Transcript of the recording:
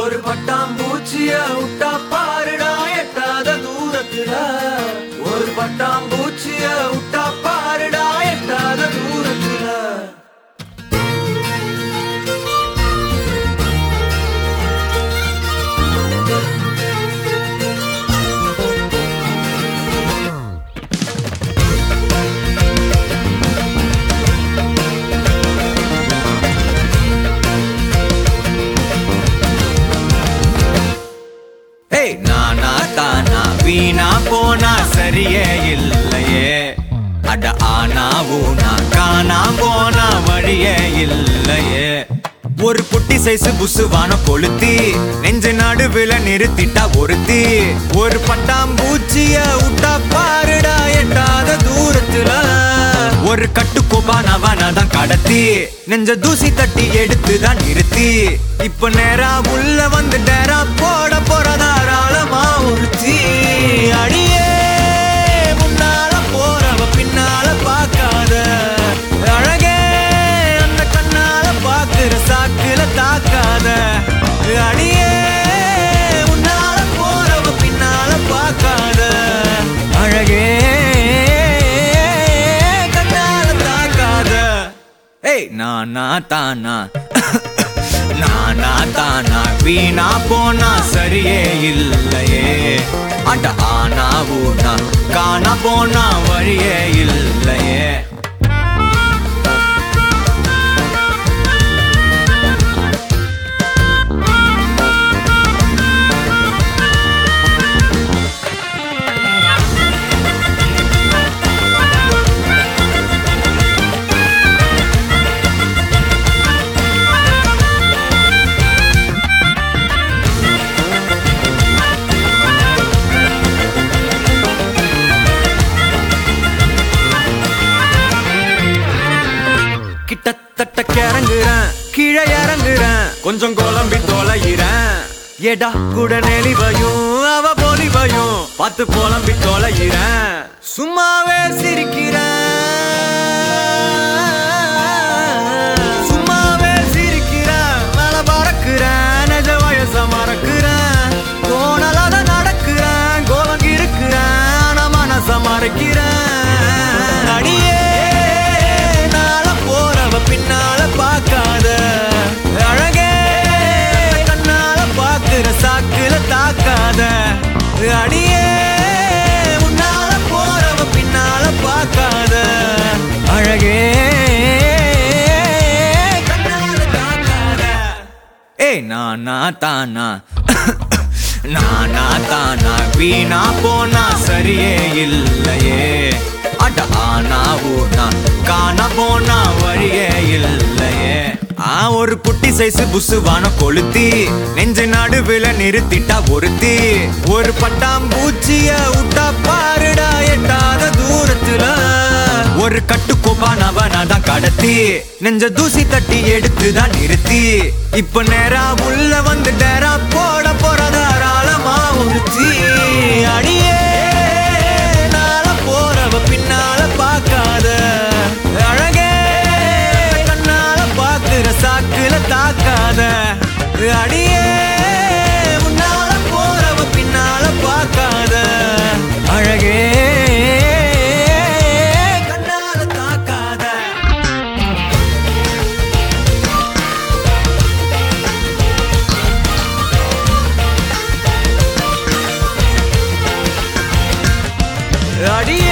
ஒரு பட்டாம்பூச்சிய விட்டா பாருடா எட்டாத தூரத்துல. ஒரு பட்டாம்பூச்சிய விட்டா பாருடா எட்டாத தூரத்துல. நானா தானா வீணா போனா சரியே இல்லையே. அட ஆனா ஊனா காணா போனா வழியே இல்லையே. ஒரு குட்டி சைஸ் புசுவான கொளுத்தி நெஞ்ச நடுவுல நிறுத்திட்டா ஒருத்தி. ஒரு பட்டாம்பூச்சிய விட்டா பாருடா எட்டாத தூரத்துல. ஒரு கட்டுக்கோபானவனதான் கடத்தி நெஞ்ச தூசி தட்டி எடுத்துதான் நிறுத்தி. இப்ப நேரா உள்ள வந்து டேரா போட போறதாராளமா உறுத்தி. அடியே முன்னால போறவ பின்னால பாக்காத அழகே அந்த கண்ணால பாக்குற சாக்குல தாக்காத. அடியே முன்னால போறவ பின்னால பாக்காத அழகே நானா தானா நானா தானா வீணா போனா சரியே இல்லையே. அட ஆனா ஊனா காணா போனா வழியே இல்லையே. கிட்டத்தட்ட கிறங்குறேன் கீழே இறங்குறேன் கொஞ்சம் குழம்பி தொலைகிறேன். எடா கூட நெளிவையும் அவ பொலிவையும் பார்த்து புலம்பி தொலைகிறேன். சும்மாவே சிரிக்கிறேன் சும்மாவே சிரிக்கிறேன். மேல பறக்குறேன் நெஜ வயச மறக்குறேன். தோணலாத நடக்கிறேன் கோலம் இருக்கிறேன் நான் மனச மறைக்கிறேன். அடியே பின்னால பாக்காத அழகே கண்ணால பாக்குற சாக்குல தாக்காத. அடியே முன்னால போறவ பின்னால பாக்காத அழகே கண்ணால தாக்காத. நானா தானா நானா தானா வீணா போனா சரியே இல்லையே. அட ஆனா ஊனா காணா போனா வழியே இல்லையே. ஒரு குட்டி சைஸ் புசுவான கொளுத்தி நெஞ்ச நடுவுல நிறுத்திட்டா ஒருத்தி. ஒரு பட்டாம்பூச்சிய விட்டா பாருடா எட்டாத தூரத்துல. ஒரு கட்டுக்கோபானவனதான் கடத்தி நெஞ்ச தூசி தட்டி எடுத்துதான் நிறுத்தி. இப்ப நேரா உள்ள வந்து டேரா போட போறதாராளமா உறுத்தி. அடியே போறவ பின்னால பாக்காத அழகே கண்ணால பாக்குற சாக்குல தாக்காத. அடியே முன்னால போறவ பின்னால பாக்காத அழகே கண்ணால தாக்காத. அடியே